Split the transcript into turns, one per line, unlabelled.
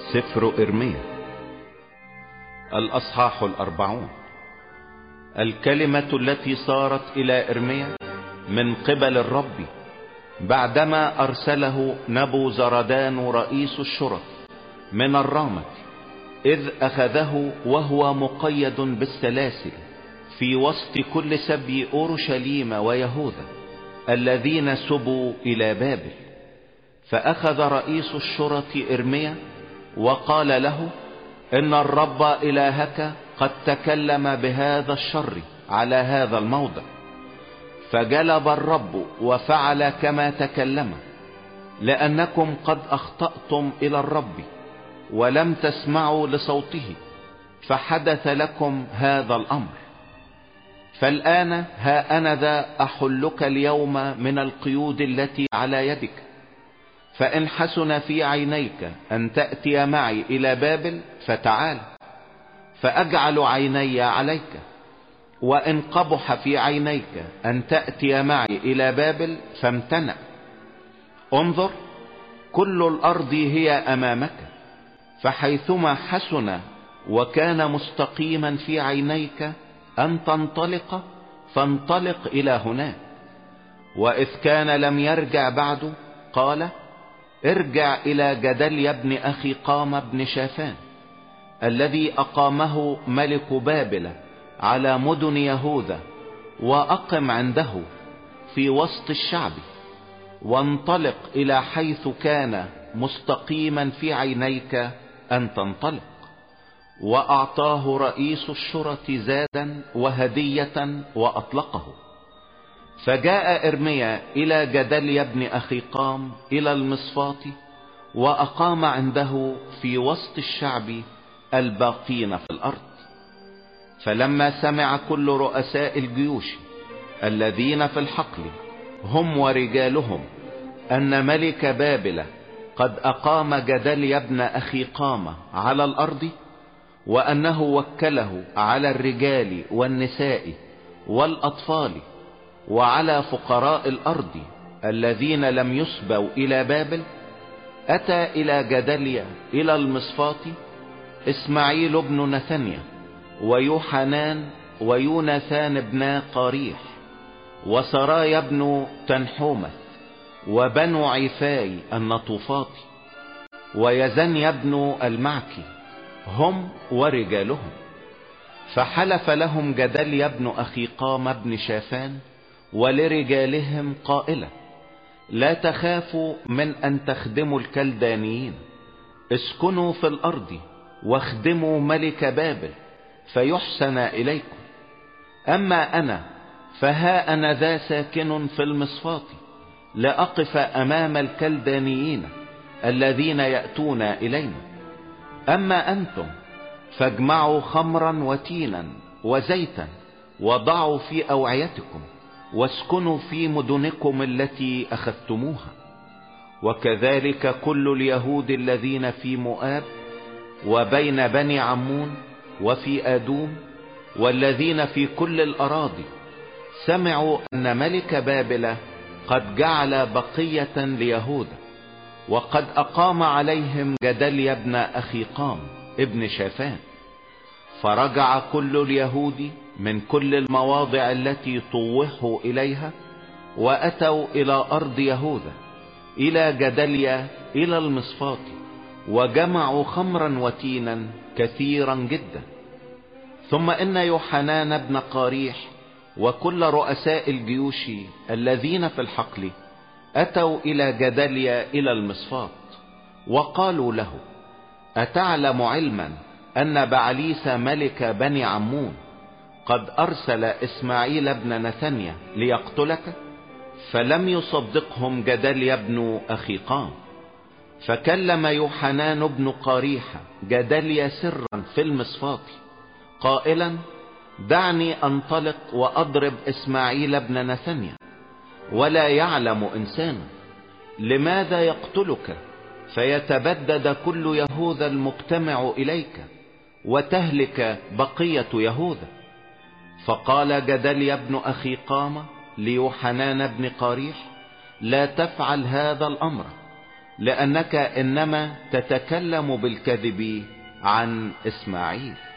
سفر إرميا الأصحاح 40. الكلمة التي صارت إلى إرميا من قبل الرب بعدما أرسله نبوزردان رئيس الشرط من الرامة، إذ أخذه وهو مقيد بالسلاسل في وسط كل سبي أورشليم ويهوذا الذين سبوا إلى بابل. فأخذ رئيس الشرط إرميا وقال له: إن الرب إلهك قد تكلم بهذا الشر على هذا الموضع. فجلب الرب وفعل كما تكلم، لأنكم قد أخطأتم إلى الرب ولم تسمعوا لصوته، فحدث لكم هذا الأمر. فالآن ها أنا ذا أحلك اليوم من القيود التي على يدك، فإن حسن في عينيك أن تأتي معي إلى بابل فتعال، فأجعل عيني عليك. وإن قبح في عينيك أن تأتي معي إلى بابل فامتنع. انظر، كل الأرض هي أمامك، فحيثما حسن وكان مستقيما في عينيك أن تنطلق فانطلق إلى هناك. وإذ كان لم يرجع بعد، قال: ارجع إلى جدليا بن أخيقام بن شافان الذي أقامه ملك بابل على مدن يهوذا، وأقم عنده في وسط الشعب، وانطلق إلى حيث كان مستقيما في عينيك أن تنطلق. وأعطاه رئيس الشرط زادا وهدية وأطلقه. فجاء إرميا إلى جدليا بن أخيقام إلى المصفاة، وأقام عنده في وسط الشعب الباقين في الأرض. فلما سمع كل رؤساء الجيوش الذين في الحقل هم ورجالهم أن ملك بابل قد أقام جدليا بن أخيقام على الأرض، وأنه وكله على الرجال والنساء والأطفال وعلى فقراء الأرض الذين لم يسبوا إلى بابل، أتى إلى جدليا إلى المصفاة إسماعيل بن نثنيا ويوحنان ويوناثان بن قاريح وسرايا بن تنحومث وبنو عفاي النطوفاطي ويزنيا بن المعكي هم ورجالهم. فحلف لهم جدليا بن أخيقام بن شافان ولرجالهم قائلا: لا تخافوا من أن تخدموا الكلدانيين، اسكنوا في الأرض واخدموا ملك بابل فيحسن إليكم. أما أنا فها أنا ذا ساكن في المصفاة لأقف أمام الكلدانيين الذين يأتون إلينا. أما أنتم فاجمعوا خمرا وتينا وزيتا وضعوا في أوعيتكم، واسكنوا في مدنكم التي أخذتموها. وكذلك كل اليهود الذين في مؤاب وبين بني عمون وفي آدوم والذين في كل الأراضي سمعوا أن ملك بابل قد جعل بقية ليهوذا، وقد أقام عليهم جدليا بن أخيقام ابن شافان. فرجع كل اليهود من كل المواضع التي طوحوا إليها، وأتوا إلى أرض يهوذا إلى جدليا إلى المصفاة، وجمعوا خمرا وتينا كثيرا جدا. ثم إن يوحنان بن قاريح وكل رؤساء الجيوش الذين في الحقل أتوا إلى جدليا إلى المصفاة، وقالوا له: أتعلم علما أن بعليس ملك بني عمون قد أرسل إسماعيل بن نثنيا ليقتلك؟ فلم يصدقهم جدليا بن أخيقام. فكلم يوحنان بن قاريح جدليا سرا في المصفاة قائلا: دعني أنطلق وأضرب إسماعيل بن نثنيا، ولا يعلم إنسان. لماذا يقتلك فيتبدد كل يهوذا المجتمع إليك وتهلك بقية يهوذا؟ فقال جدليا بن أخيقام ليوحنان بن قاريح: لا تفعل هذا الأمر، لأنك إنما تتكلم بالكذب عن إسماعيل.